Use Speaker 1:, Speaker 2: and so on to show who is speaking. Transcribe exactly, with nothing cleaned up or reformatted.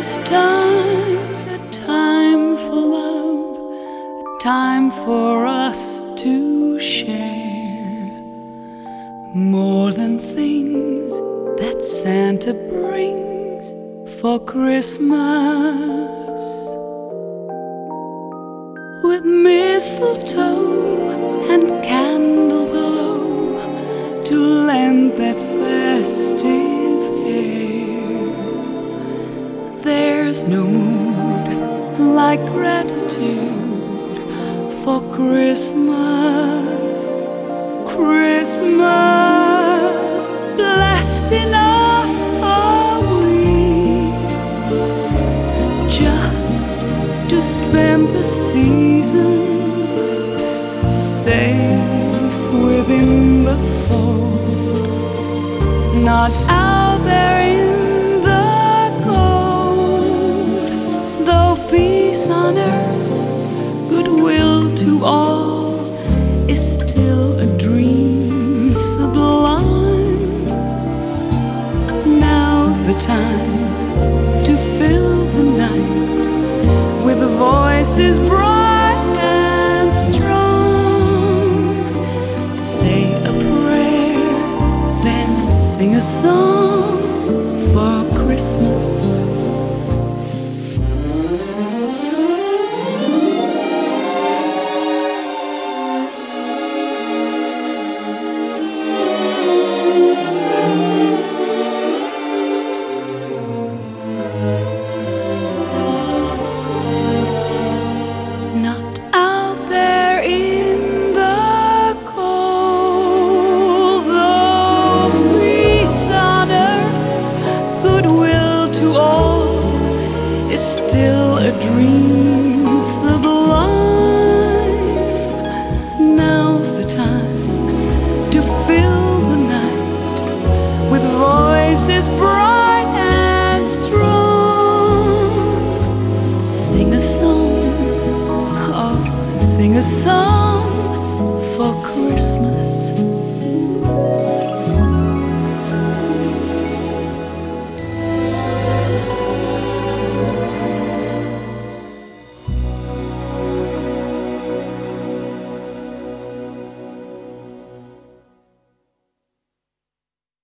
Speaker 1: This time's a time for love, a time for us to share more than things that Santa brings for Christmas. With mistletoe and candle glow to lend that festive air, there's no mood like gratitude for Christmas. Christmas, blessed enough are we just to spend the season safe within the fold, not out there in on earth, goodwill to all is still a dream sublime. Now's the time to fill the night with voices bright.